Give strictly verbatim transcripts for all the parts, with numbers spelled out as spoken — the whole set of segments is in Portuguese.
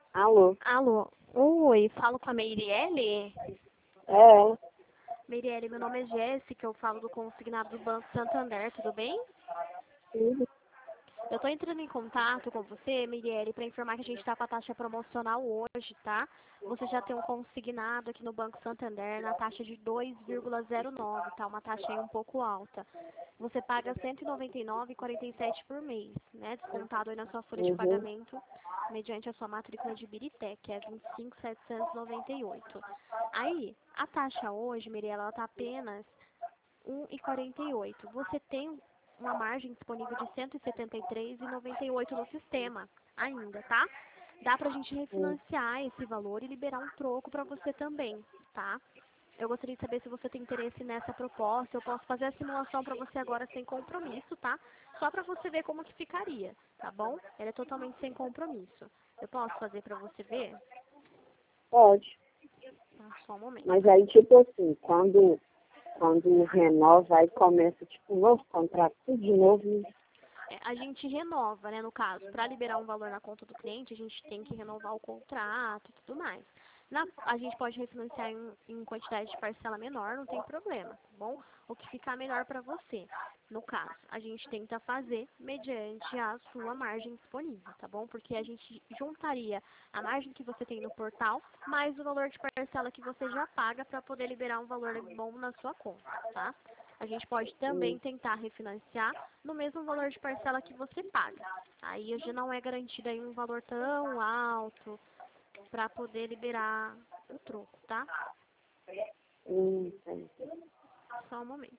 Alô? Alô, oi, falo com a Meirelle. É, Meirelle, meu nome é Jéssica, eu falo do consignado do Banco Santander, tudo bem? tudo. Eu tô entrando em contato com você, Meirelle, para informar que a gente tá com a taxa promocional hoje, tá? Você já tem um consignado aqui no Banco Santander na taxa de dois vírgula zero nove, tá? Uma taxa aí um pouco alta. Você paga cento e noventa e nove vírgula quarenta e sete por mês, né? Descontado aí na sua folha de Uhum. pagamento, mediante a sua matrícula de Birité, que é vinte e cinco mil setecentos e noventa e oito. Aí, a taxa hoje, Mirella, ela tá apenas um vírgula quarenta e oito. Você tem uma margem disponível de cento e setenta e três vírgula noventa e oito no sistema ainda, tá? Dá pra gente Hum. refinanciar esse valor e liberar um troco pra você também, tá? Eu gostaria de saber se você tem interesse nessa proposta. Eu posso fazer a simulação para você agora sem compromisso, tá? Só para você ver como que ficaria, tá bom? Ela é totalmente sem compromisso. Eu posso fazer para você ver? Pode. Ah, só um momento. Mas aí, tipo assim, quando, quando renova, aí começa, tipo, um novo contrato, tudo de novo. É, a gente renova, né, no caso, para liberar um valor na conta do cliente, a gente tem que renovar o contrato e tudo mais. Na, a gente pode refinanciar em, em quantidade de parcela menor, não tem problema, tá bom? O que ficar melhor para você. No caso, a gente tenta fazer mediante a sua margem disponível, tá bom? Porque a gente juntaria a margem que você tem no portal mais o valor de parcela que você já paga para poder liberar um valor bom na sua conta, tá? A gente pode Hum. também tentar refinanciar no mesmo valor de parcela que você paga. Aí já não é garantido aí um valor tão alto para poder liberar o troco, tá? Hum, tá. Só um momento.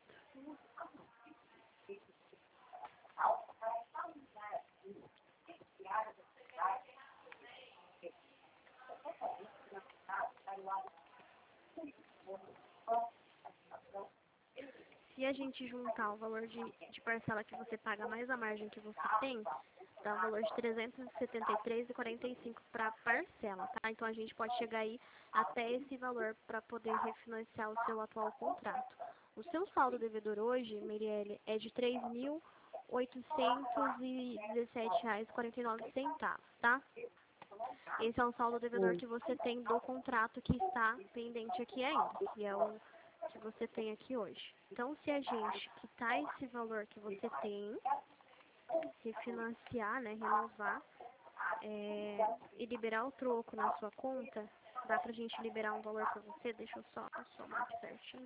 Se a gente juntar o valor de, de parcela que você paga mais a margem que você tem, dá um valor de trezentos e setenta e três vírgula quarenta e cinco para parcela, tá? Então a gente pode chegar aí até esse valor para poder refinanciar o seu atual contrato. O seu saldo devedor hoje, Mirielle, é de três mil oitocentos e dezessete reais e quarenta e nove centavos, tá? Esse é um saldo devedor Hum. que você tem do contrato que está pendente aqui ainda, que é o que você tem aqui hoje. Então, se a gente quitar esse valor que você tem, refinanciar, né, renovar, é, e liberar o troco na sua conta, dá pra gente liberar um valor pra você? Deixa eu só somar aqui certinho.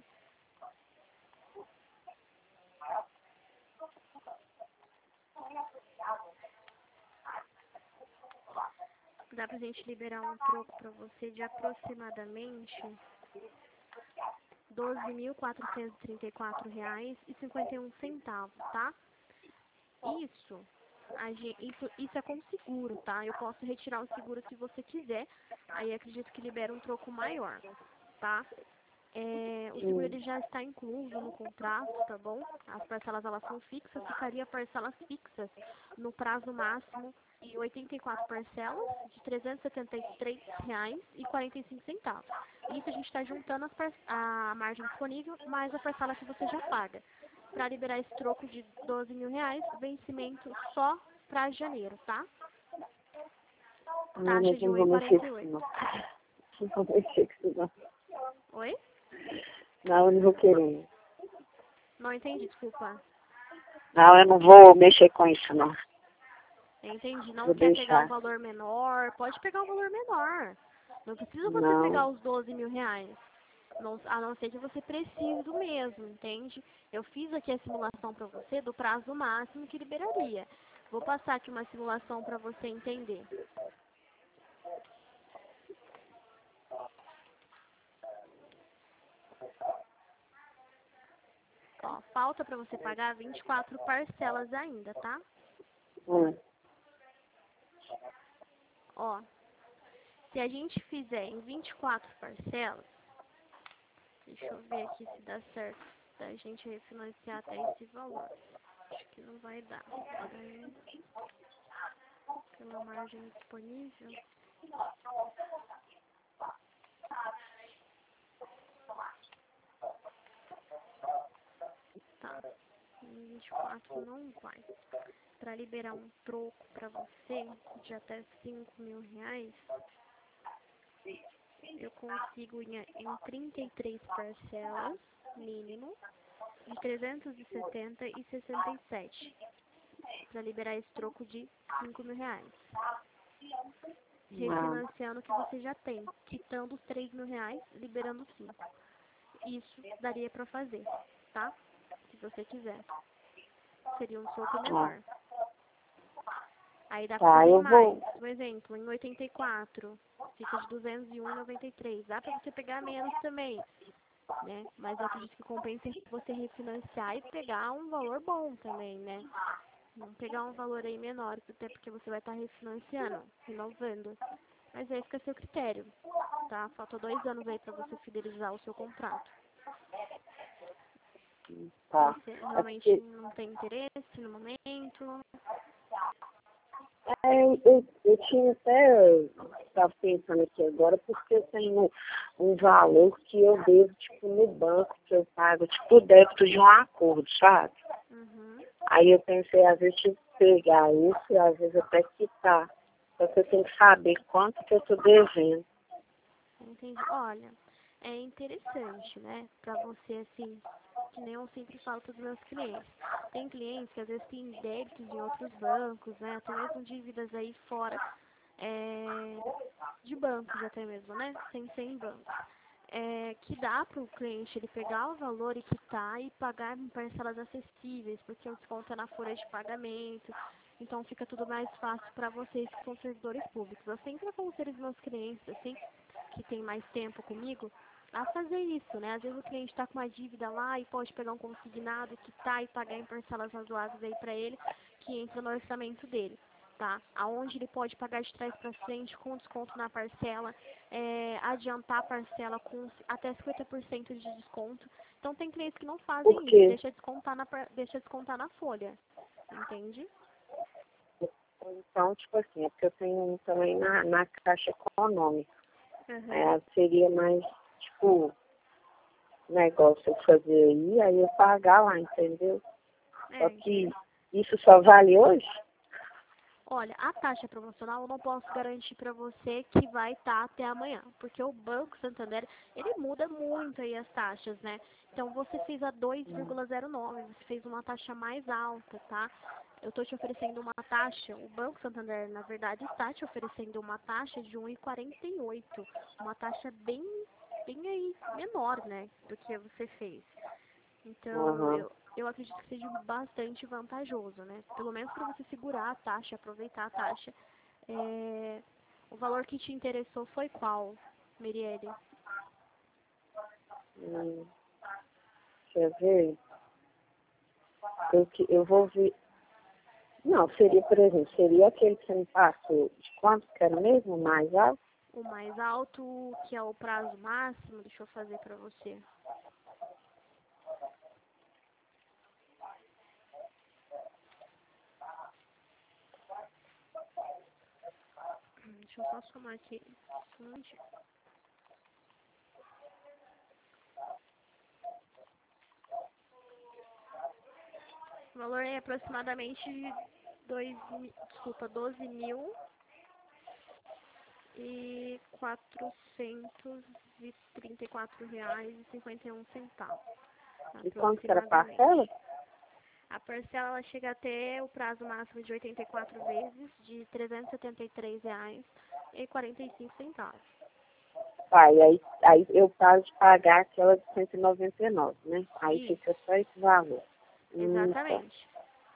Dá pra gente liberar um troco pra você de aproximadamente doze mil quatrocentos e trinta e quatro reais e cinquenta e um centavos, tá? Isso, a gen- isso, isso é com seguro, tá? Eu posso retirar o seguro se você quiser. Aí acredito que libera um troco maior, tá? É, o seguro Hum. ele já está incluso no contrato, tá bom? As parcelas elas são fixas, ficaria parcelas fixas no prazo máximo de oitenta e quatro parcelas de trezentos e setenta e três reais e quarenta e cinco centavos. Isso a gente está juntando as par- a margem disponível mais a parcela que você já paga. Para liberar esse troco de doze mil reais, vencimento só para janeiro, tá? Não, Taxa mas de não vou mexer com isso, um vírgula quarenta e oito. não. Não vou mexer com isso, não. Oi? Não, eu não vou querer. Não entendi, desculpa. Não, eu não vou mexer com isso, não. Entendi. Não Vou quer pegar um deixar. valor menor? Pode pegar um valor menor. Não precisa você pegar Não. os doze mil reais. Não- a não ser que você precise do mesmo, entende? Eu fiz aqui a simulação para você do prazo máximo que liberaria. Vou passar aqui uma simulação para você entender. Ó, falta para você pagar vinte e quatro parcelas ainda, tá? Hum. Ó, se a gente fizer em vinte e quatro parcelas, deixa eu ver aqui se dá certo da gente refinanciar até esse valor. Acho que não vai dar. Peraí. Pela margem disponível. Tá. Em vinte e quatro não vai. para liberar um troco para você de até cinco mil reais, eu consigo em, em trinta e três parcelas, mínimo, de trezentos e setenta e sessenta e sete, para liberar esse troco de cinco mil reais. Refinanciando o que você já tem, quitando os três mil reais, liberando cinco. Isso daria para fazer, tá? Se você quiser. Seria um troco menor. Aí dá pra Tá, fazer eu mais. vou. Por exemplo, em oitenta e quatro, fica de duzentos e um e noventa e três. Dá pra você pegar menos também, né? Mas eu acredito que compensa você refinanciar e pegar um valor bom também, né? Não pegar um valor aí menor, até porque você vai estar refinanciando, renovando. Mas aí fica a seu critério, tá? Falta dois anos aí pra você fidelizar o seu contrato. Tá. Você É realmente porque, não tem interesse no momento? é, eu, eu, eu tinha até, estava pensando aqui agora, porque eu tenho um valor que eu devo, tipo, no banco, que eu pago, tipo, o débito de um acordo, sabe? Uhum. Aí eu pensei, às vezes, de pegar isso e às vezes até quitar. Só que eu tenho que saber quanto que eu estou devendo. Entendi. Olha, é interessante, né? Pra você, assim, que nem eu sempre falo para os meus clientes. Tem clientes que às vezes têm débitos em outros bancos, né? Até mesmo dívidas aí fora é, de bancos até mesmo, né? Sem ser em bancos. É, que dá para o cliente ele pegar o valor e quitar e pagar em parcelas acessíveis, porque o desconto é na folha de pagamento, então fica tudo mais fácil para vocês que são servidores públicos. Eu sempre aconselho os meus clientes, assim, que tem mais tempo comigo, a fazer isso, né? Às vezes o cliente está com uma dívida lá e pode pegar um consignado, quitar e pagar em parcelas razoáveis aí para ele, que entra no orçamento dele, tá? Aonde ele pode pagar de trás para frente com desconto na parcela, é, adiantar a parcela com até cinquenta por cento de desconto. Então tem clientes que não Por fazem isso, quê? deixa descontar na, deixa descontar na folha, entende? Então, tipo assim, é porque eu tenho um também na, na Caixa Econômica. Uhum. É, seria mais, tipo, negócio eu fazer aí, aí eu pagar lá, entendeu? Só É, que isso só vale hoje? olha, a taxa promocional eu não posso garantir para você que vai estar até amanhã, porque o Banco Santander, ele muda muito aí as taxas, né? Então você fez a dois vírgula zero nove, você fez uma taxa mais alta, tá? Eu estou te oferecendo uma taxa, o Banco Santander, na verdade, está te oferecendo uma taxa de um vírgula quarenta e oito, uma taxa bem, bem aí menor, né, do que você fez. Então, Uhum. eu, eu acredito que seja bastante vantajoso, né? Pelo menos para você segurar a taxa, aproveitar a taxa. É, o valor que te interessou foi qual, Mirielle? Hum, quer ver? Eu, que- eu vou ver. Não, seria, por exemplo, seria aquele que você me passou. De quanto que era mesmo? Mais alto? O mais alto, que é o prazo máximo, deixa eu fazer para você. Deixa eu só somar aqui. Um minutinho. O valor é aproximadamente dois, mi- desculpa, doze mil e quatrocentos e trinta e quatro reais e cinquenta e um centavos, E quanto que era a aproximadamente. parcela? A parcela ela chega até o prazo máximo de oitenta e quatro vezes de trezentos e setenta e três reais e quarenta e cinco centavos. Pai, aí, aí eu paro de pagar aquela de cento e noventa e nove, né? Aí fica Isso, só esse valor. Hum, tá. exatamente.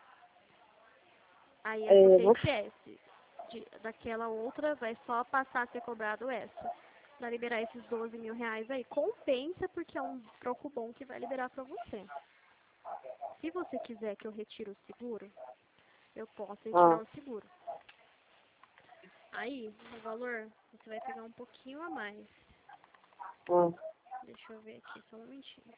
Aí É, você vou, esquece. De, daquela outra vai só passar a ser cobrado essa. Para liberar esses doze mil reais aí. Compensa porque é um troco bom que vai liberar para você. Se você quiser que eu retire o seguro, eu posso ó, retirar o seguro. Aí, o valor, você vai pegar um pouquinho a mais. ó, Deixa eu ver aqui, só um momentinho.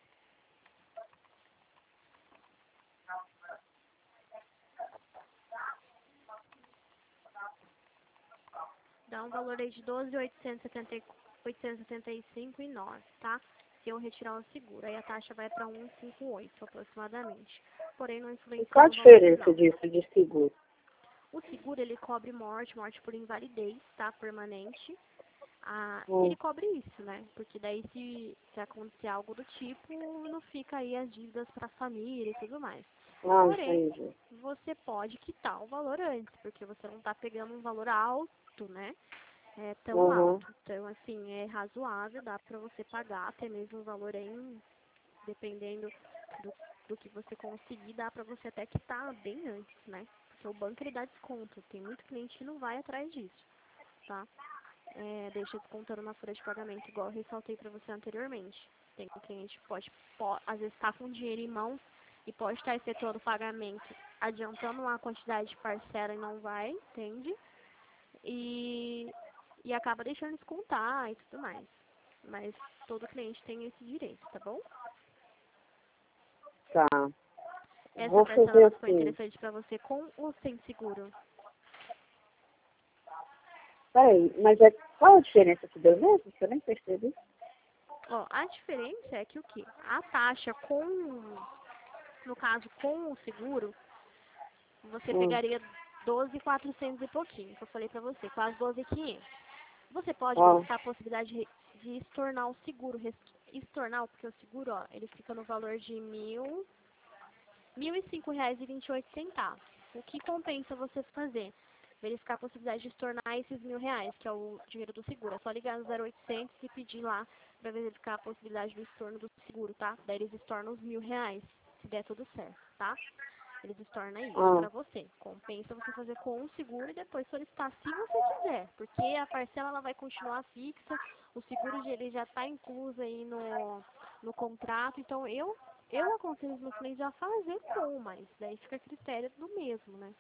Dá um valor aí de doze mil oitocentos e setenta e cinco e nove, tá? Se eu retirar o seguro. Aí a taxa vai para cento e cinquenta e oito aproximadamente. porém não E influencia qual a no valor diferença final. disso de seguro? O seguro, ele cobre morte, morte por invalidez, tá? Permanente. Ah, Hum. ele cobre isso, né? Porque daí se, se acontecer algo do tipo, não fica aí as dívidas para a família e tudo mais. Ah, Porém, entendi. você pode quitar o valor antes, porque você não está pegando um valor alto, né? É tão Uhum. alto. Então, assim, é razoável, dá para você pagar até mesmo o valor em, dependendo do, do que você conseguir, dá para você até quitar bem antes, né? Porque o banco, ele dá desconto. Tem muito cliente que não vai atrás disso, tá? É, deixa descontando na folha de pagamento, igual eu ressaltei para você anteriormente. Tem um cliente que pode, pode, às vezes está com dinheiro em mãos e pode estar efetuando o pagamento, adiantando uma quantidade de parcela e não vai, entende? E, e acaba deixando descontar e tudo mais. Mas todo cliente tem esse direito, tá bom? Tá. Essa Vou parcela, fazer ela ficou assim. interessante para você com ou sem seguro? Peraí, mas é, qual a diferença que deu mesmo? Que eu nem percebi. Ó, a diferença é que o quê? A taxa com, no caso com o seguro, você Hum. pegaria doze mil e quatrocentos e pouquinho, que eu falei pra você, quase doze mil e quinhentos. Você pode Ó. verificar a possibilidade de, de estornar o seguro, res- estornar, porque o seguro, ó, ele fica no valor de mil, mil e cinco reais e vinte e oito centavos. O que compensa você fazer? Verificar a possibilidade de estornar esses mil reais, que é o dinheiro do seguro. É só ligar no zero oitocentos e pedir lá para verificar a possibilidade do estorno do seguro, tá? Daí eles estornam os mil reais, se der tudo certo, tá? Eles estornam isso Ah. para você. Compensa você fazer com o seguro e depois solicitar se você quiser, porque a parcela ela vai continuar fixa, o seguro ele já está incluso aí no, no contrato, então eu eu aconselho os meus clientes a fazer com, mas daí fica a critério do mesmo, né?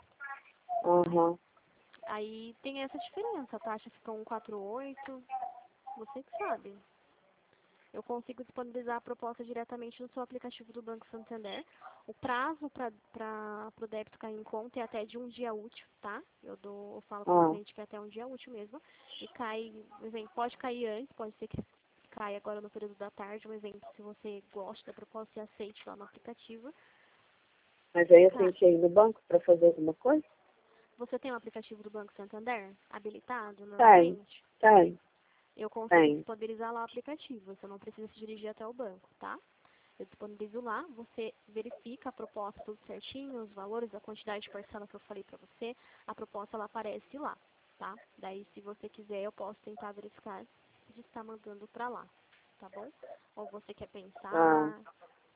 Aham. Aí tem essa diferença, a taxa fica um vírgula quarenta e oito, você que sabe. Eu consigo disponibilizar a proposta diretamente no seu aplicativo do Banco Santander. O prazo para o débito cair em conta é até de um dia útil, tá? Eu, dou, eu falo para o meu Ah. cliente que é até um dia útil mesmo. E cai, por exemplo, pode cair antes, pode ser que caia agora no período da tarde, um exemplo, se você gosta da proposta e aceite lá no aplicativo. Mas aí eu Ca- tenho que ir no banco para fazer alguma coisa? Você tem o aplicativo do Banco Santander habilitado Tem, normalmente? tem, Eu consigo tem. disponibilizar lá o aplicativo, você não precisa se dirigir até o banco, tá? Eu disponibilizo lá, você verifica a proposta tudo certinho, os valores, a quantidade de parcela que eu falei pra você, a proposta ela aparece lá, tá? Daí se você quiser eu posso tentar verificar de estar mandando pra lá, tá bom? Ou você quer Ah. pensar,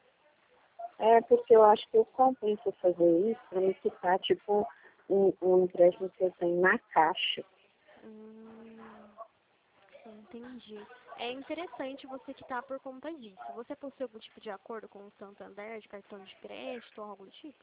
É porque eu acho que eu compenso fazer isso para me quitar, tipo, um, um empréstimo que eu tenho na caixa. hum, entendi. É interessante você quitar por conta disso. Você possui algum tipo de acordo com o Santander, de cartão de crédito ou algo do tipo?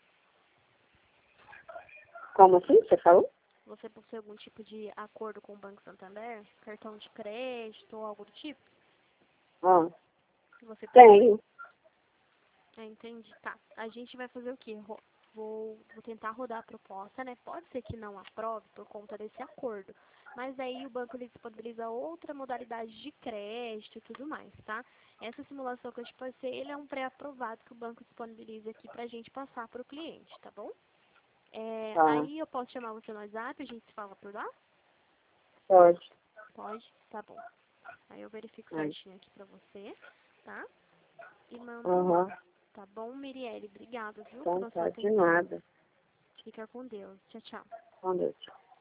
Como assim? Você falou? Você possui algum tipo de acordo com o Banco Santander? Cartão de crédito ou algo do tipo? Ah. Você possui? Tenho. É, entendi. Tá. A gente vai fazer o quê? Ro- Vou, vou tentar rodar a proposta, né? Pode ser que não aprove por conta desse acordo. Mas aí o banco ele disponibiliza outra modalidade de crédito e tudo mais, tá? Essa simulação que eu te passei, ele é um pré-aprovado que o banco disponibiliza aqui pra gente passar para o cliente, tá bom? É, Tá. aí eu posso chamar você no WhatsApp, a gente se fala por lá? Pode. Pode? Tá bom. Aí eu verifico Ai. certinho aqui pra você, tá? E mando lá. Aham. Tá bom, Mirielle? Obrigada, viu, Então pela sua tá, de atenção. nada. Fica com Deus. Tchau, tchau. Com Deus.